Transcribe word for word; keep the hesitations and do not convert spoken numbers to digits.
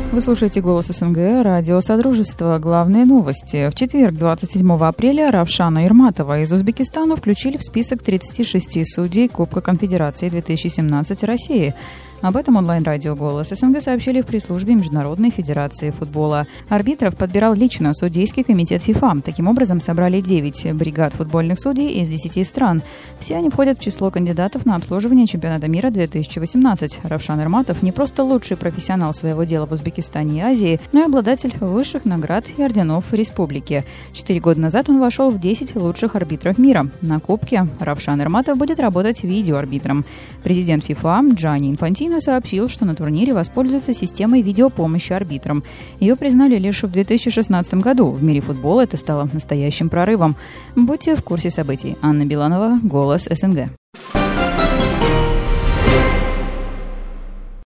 Вы слушаете «Голос СНГ», радио Содружества. Главные новости. В четверг, двадцать седьмого апреля, Равшана Ирматова из Узбекистана включили в список тридцати шести судей Кубка Конфедерации две тысячи семнадцать России. Об этом онлайн-радио «Голос СНГ» сообщили в пресс-службе Международной Федерации футбола. Арбитров подбирал лично судейский комитет ФИФА. Таким образом, собрали девять бригад футбольных судей из десяти стран. Все они входят в число кандидатов на обслуживание чемпионата мира две тысячи восемнадцать. Равшан Ирматов не просто лучший профессионал своего дела в Узбекистане и Азии, но и обладатель высших наград и орденов республики. Четыре года назад он вошел в десять лучших арбитров мира. На Кубке Равшан Ирматов будет работать видеоарбитром. Президент ФИФА Джанни Инфантино сообщил, что на турнире воспользуются системой видеопомощи арбитрам. Ее признали лишь в две тысячи шестнадцатом году. В мире футбола это стало настоящим прорывом. Будьте в курсе событий. Анна Биланова, «Голос СНГ».